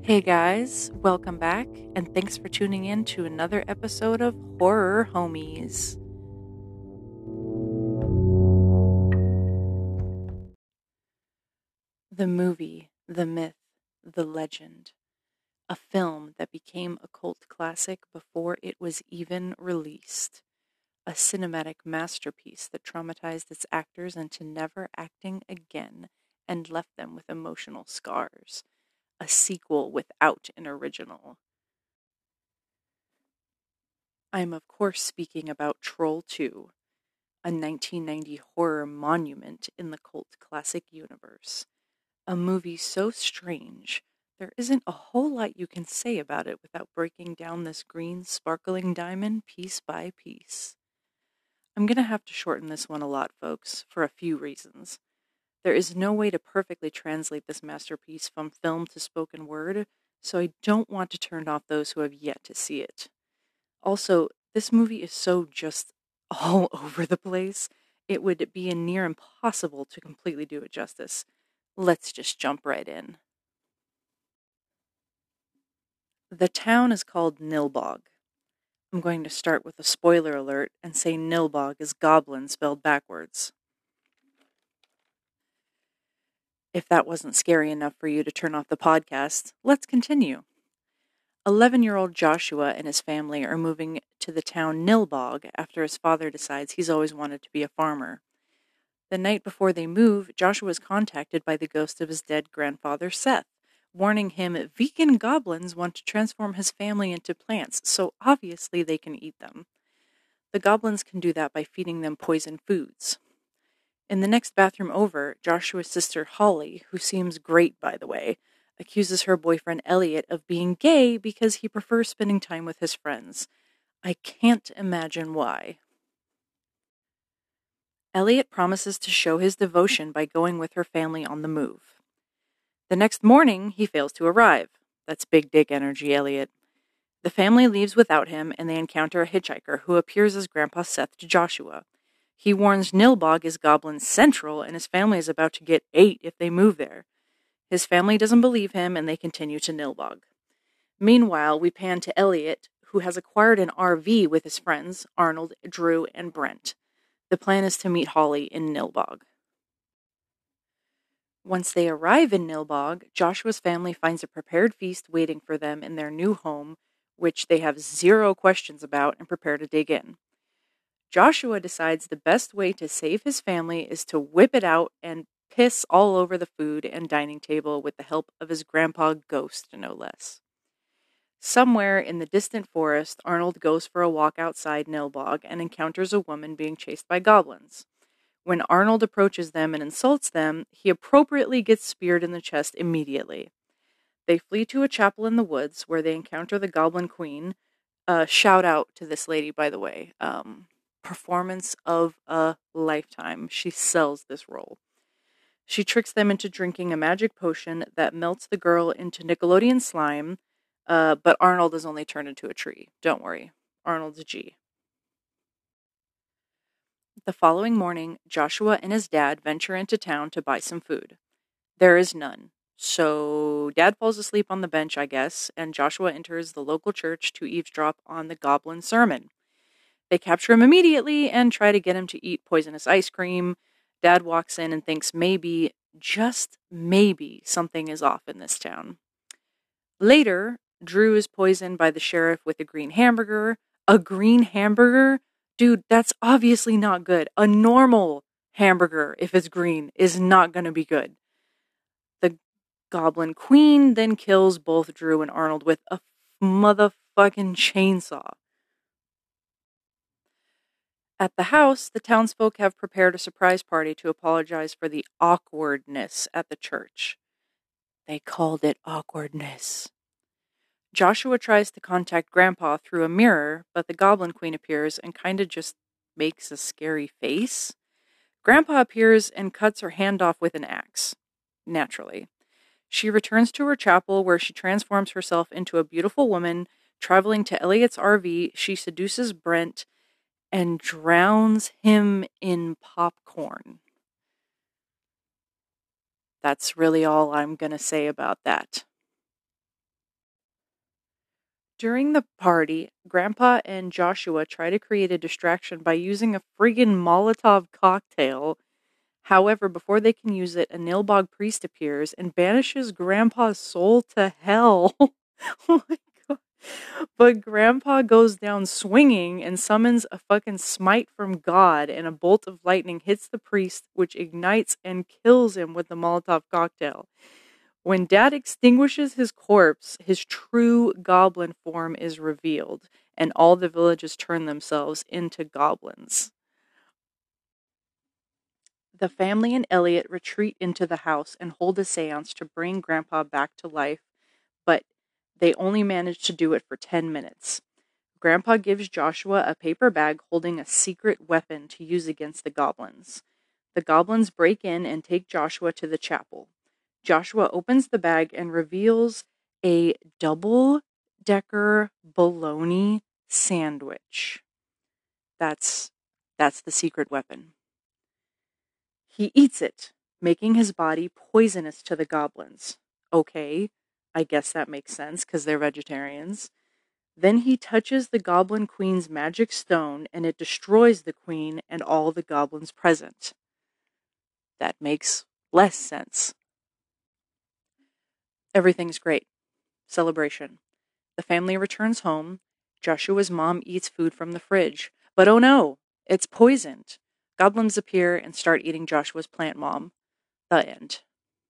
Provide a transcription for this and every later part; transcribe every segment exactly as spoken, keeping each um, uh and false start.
Hey guys, welcome back, and thanks for tuning in to another episode of Horror Homies. The movie, the myth, the legend. A film that became a cult classic before it was even released. A cinematic masterpiece that traumatized its actors into never acting again and left them with emotional scars. A sequel without an original. I'm of course speaking about Troll two, a nineteen ninety horror monument in the cult classic universe. A movie so strange, there isn't a whole lot you can say about it without breaking down this green sparkling diamond piece by piece. I'm going to have to shorten this one a lot, folks, for a few reasons. There is no way to perfectly translate this masterpiece from film to spoken word, so I don't want to turn off those who have yet to see it. Also, this movie is so just all over the place, it would be near impossible to completely do it justice. Let's just jump right in. The town is called Nilbog. I'm going to start with a spoiler alert and say Nilbog is goblin spelled backwards. If that wasn't scary enough for you to turn off the podcast, let's continue. eleven-year-old Joshua and his family are moving to the town Nilbog after his father decides he's always wanted to be a farmer. The night before they move, Joshua is contacted by the ghost of his dead grandfather, Seth, warning him vegan goblins want to transform his family into plants, so obviously they can eat them. The goblins can do that by feeding them poison foods. In the next bathroom over, Joshua's sister Holly, who seems great by the way, accuses her boyfriend Elliot of being gay because he prefers spending time with his friends. I can't imagine why. Elliot promises to show his devotion by going with her family on the move. The next morning, he fails to arrive. That's big dick energy, Elliot. The family leaves without him, and they encounter a hitchhiker who appears as Grandpa Seth to Joshua. He warns Nilbog is Goblin Central, and his family is about to get ate if they move there. His family doesn't believe him, and they continue to Nilbog. Meanwhile, we pan to Elliot, who has acquired an R V with his friends, Arnold, Drew, and Brent. The plan is to meet Holly in Nilbog. Once they arrive in Nilbog, Joshua's family finds a prepared feast waiting for them in their new home, which they have zero questions about and prepare to dig in. Joshua decides the best way to save his family is to whip it out and piss all over the food and dining table with the help of his grandpa Ghost, no less. Somewhere in the distant forest, Arnold goes for a walk outside Nilbog and encounters a woman being chased by goblins. When Arnold approaches them and insults them, he appropriately gets speared in the chest immediately. They flee to a chapel in the woods where they encounter the Goblin Queen. Uh, shout out to this lady, by the way. Um, performance of a lifetime. She sells this role. She tricks them into drinking a magic potion that melts the girl into Nickelodeon slime, uh, but Arnold is only turned into a tree. Don't worry. Arnold's a G. The following morning, Joshua and his dad venture into town to buy some food. There is none. So Dad falls asleep on the bench, I guess, and Joshua enters the local church to eavesdrop on the goblin sermon. They capture him immediately and try to get him to eat poisonous ice cream. Dad walks in and thinks maybe, just maybe, something is off in this town. Later, Drew is poisoned by the sheriff with a green hamburger. A green hamburger? Dude, that's obviously not good. A normal hamburger, if it's green, is not going to be good. The Goblin Queen then kills both Drew and Arnold with a motherfucking chainsaw. At the house, the townsfolk have prepared a surprise party to apologize for the awkwardness at the church. They called it awkwardness. Joshua tries to contact Grandpa through a mirror, but the Goblin Queen appears and kinda just makes a scary face. Grandpa appears and cuts her hand off with an axe. Naturally. She returns to her chapel where she transforms herself into a beautiful woman. Traveling to Elliot's R V, she seduces Brent and drowns him in popcorn. That's really all I'm going to say about that. During the party, Grandpa and Joshua try to create a distraction by using a friggin' Molotov cocktail. However, before they can use it, a Nilbog priest appears and banishes Grandpa's soul to hell. Oh my god. But Grandpa goes down swinging and summons a fucking smite from God, and a bolt of lightning hits the priest, which ignites and kills him with the Molotov cocktail. When Dad extinguishes his corpse, his true goblin form is revealed, and all the villagers turn themselves into goblins. The family and Elliot retreat into the house and hold a seance to bring Grandpa back to life, but they only manage to do it for ten minutes. Grandpa gives Joshua a paper bag holding a secret weapon to use against the goblins. The goblins break in and take Joshua to the chapel. Joshua opens the bag and reveals a double-decker bologna sandwich. That's that's the secret weapon. He eats it, making his body poisonous to the goblins. Okay, I guess that makes sense because they're vegetarians. Then he touches the Goblin Queen's magic stone and it destroys the queen and all the goblins present. That makes less sense. Everything's great. Celebration. The family returns home. Joshua's mom eats food from the fridge. But oh no, it's poisoned. Goblins appear and start eating Joshua's plant mom. The end.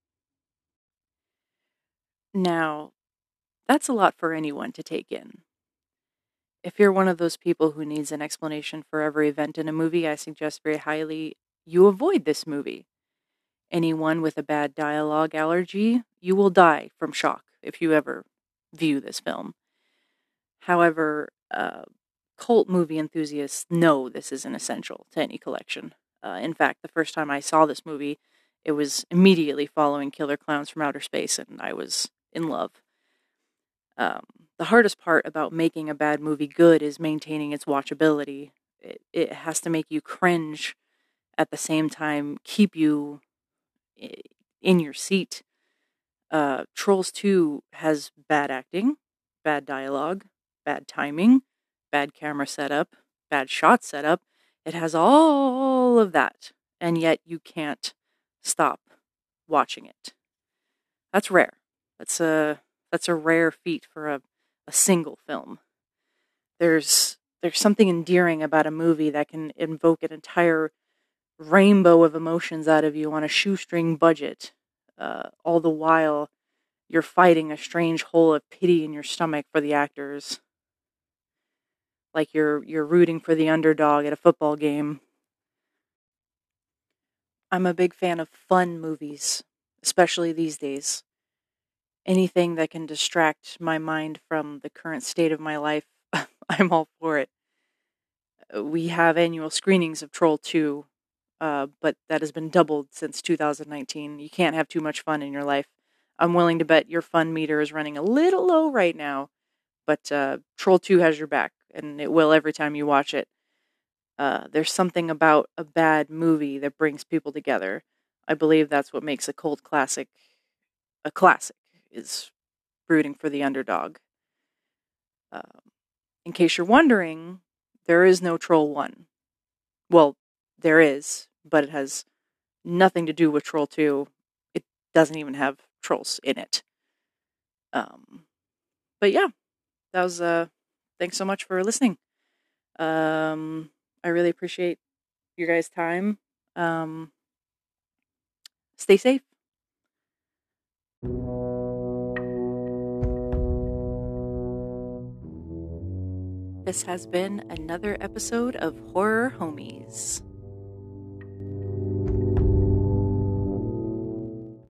Now, that's a lot for anyone to take in. If you're one of those people who needs an explanation for every event in a movie, I suggest very highly you avoid this movie. Anyone with a bad dialogue allergy, you will die from shock if you ever view this film. However, uh, cult movie enthusiasts know this is an essential to any collection. Uh, in fact, the first time I saw this movie, it was immediately following Killer Clowns from Outer Space, and I was in love. Um, the hardest part about making a bad movie good is maintaining its watchability. It, it has to make you cringe at the same time, keep you in your seat. Uh, Trolls two has bad acting, bad dialogue, bad timing, bad camera setup, bad shot setup. It has all of that, and yet you can't stop watching it. That's rare. That's a that's a rare feat for a, a single film. There's there's something endearing about a movie that can invoke an entire rainbow of emotions out of you on a shoestring budget, uh, all the while you're fighting a strange hole of pity in your stomach for the actors. Like you're you're rooting for the underdog at a football game. I'm a big fan of fun movies, especially these days. Anything that can distract my mind from the current state of my life, I'm all for it. We have annual screenings of Troll two, uh, but that has been doubled since two thousand nineteen. You can't have too much fun in your life. I'm willing to bet your fun meter is running a little low right now, but uh, Troll two has your back, and it will every time you watch it. Uh, there's something about a bad movie that brings people together. I believe that's what makes a cult classic a classic, is rooting for the underdog. Uh, in case you're wondering, there is no Troll one. Well, there is, but it has nothing to do with Troll two. It doesn't even have trolls in it. Um, but yeah, that was, uh, thanks so much for listening. Um, I really appreciate your guys' time. Um, stay safe. This has been another episode of Horror Homies.